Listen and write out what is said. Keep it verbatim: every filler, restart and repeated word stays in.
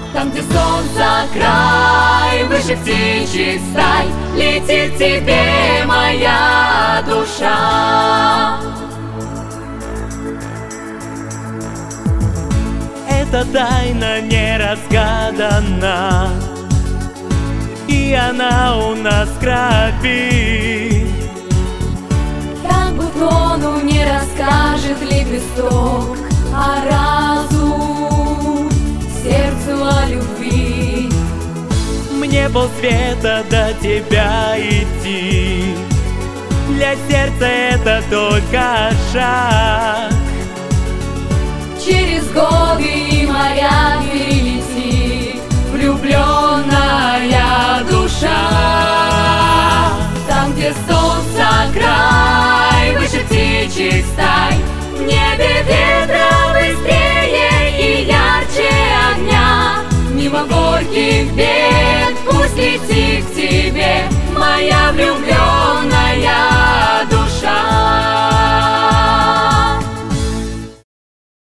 Там, где солнце край, выше птичьих стай, летит тебе моя душа. Эта тайна не разгадана, и она у нас в крови. Так бутону не расскажет лепесток, а разум сердцу о любви. Мне полсвета до тебя идти, для сердца это только шаг. Через годы и моря перелетит влюбленная душа. Там, где солнце край, выше птичьих стай, в небе ветра быстрее и ярче огня. Мимо горьких бед пусть летит птица.